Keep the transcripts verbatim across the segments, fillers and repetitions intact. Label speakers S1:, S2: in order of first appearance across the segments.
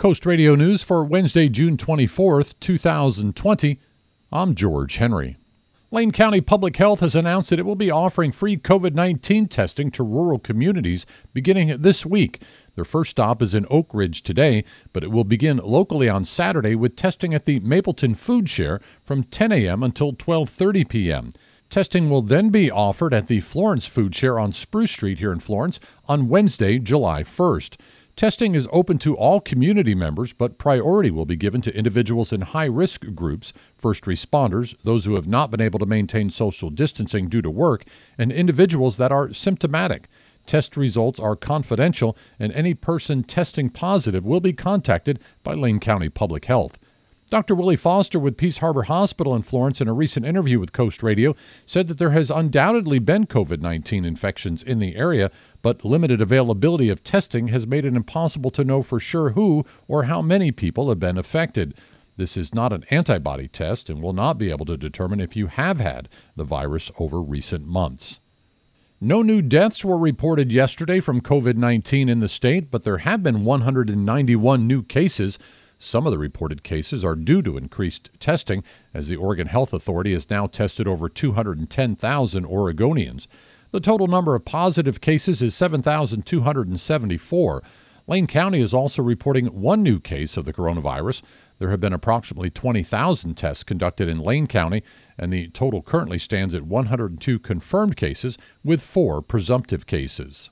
S1: Coast Radio News for Wednesday, June twenty-fourth, two thousand twenty. I'm George Henry. Lane County Public Health has announced that it will be offering free COVID nineteen testing to rural communities beginning this week. Their first stop is in Oak Ridge today, but it will begin locally on Saturday with testing at the Mapleton Food Share from ten a.m. until twelve thirty p.m. Testing will then be offered at the Florence Food Share on Spruce Street here in Florence on Wednesday, July first. Testing is open to all community members, but priority will be given to individuals in high-risk groups, first responders, those who have not been able to maintain social distancing due to work, and individuals that are symptomatic. Test results are confidential, and any person testing positive will be contacted by Lane County Public Health. Doctor Willie Foster with Peace Harbor Hospital in Florence, in a recent interview with Coast Radio, said that there has undoubtedly been COVID nineteen infections in the area, but limited availability of testing has made it impossible to know for sure who or how many people have been affected. This is not an antibody test and will not be able to determine if you have had the virus over recent months. No new deaths were reported yesterday from COVID nineteen in the state, but there have been one hundred ninety-one new cases. Some of the reported cases are due to increased testing, as the Oregon Health Authority has now tested over two hundred ten thousand Oregonians. The total number of positive cases is seven thousand two hundred seventy-four. Lane County is also reporting one new case of the coronavirus. There have been approximately twenty thousand tests conducted in Lane County, and the total currently stands at one hundred two confirmed cases with four presumptive cases.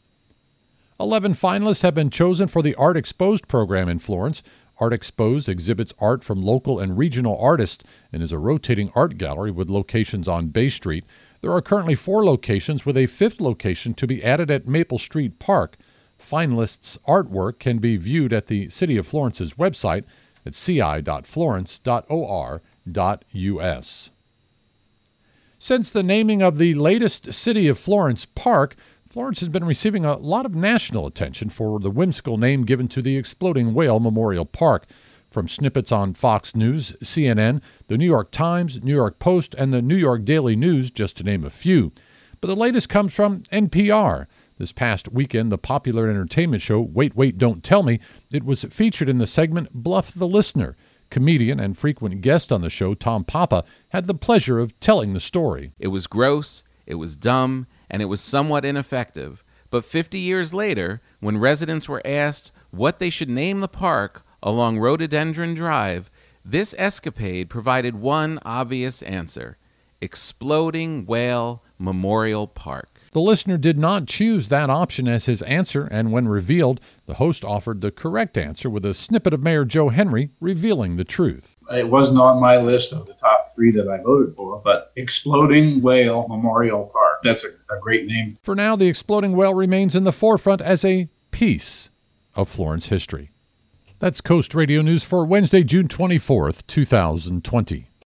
S1: Eleven finalists have been chosen for the Art Exposed program in Florence. Art Exposed exhibits art from local and regional artists and is a rotating art gallery with locations on Bay Street. There are currently four locations, with a fifth location to be added at Maple Street Park. Finalists' artwork can be viewed at the City of Florence's website at c i dot florence dot o r dot u s. Since the naming of the latest City of Florence park, Florence has been receiving a lot of national attention for the whimsical name given to the Exploding Whale Memorial Park. From snippets on Fox News, C N N, the New York Times, New York Post, and the New York Daily News, just to name a few. But the latest comes from N P R. This past weekend, the popular entertainment show Wait, Wait, Don't Tell Me, it was featured in the segment Bluff the Listener. Comedian and frequent guest on the show, Tom Papa, had the pleasure of telling the story.
S2: It was gross, it was dumb, and it was somewhat ineffective. But fifty years later, when residents were asked what they should name the park along Rhododendron Drive, this escapade provided one obvious answer: Exploding Whale Memorial Park.
S1: The listener did not choose that option as his answer, and when revealed, the host offered the correct answer with a snippet of Mayor Joe Henry revealing the truth.
S3: It wasn't on my list of the top three that I voted for, but Exploding Whale Memorial Park. That's a, a great name.
S1: For now, the Exploding Whale remains in the forefront as a piece of Florence history. That's Coast Radio News for Wednesday, June twenty-fourth, two thousand twenty.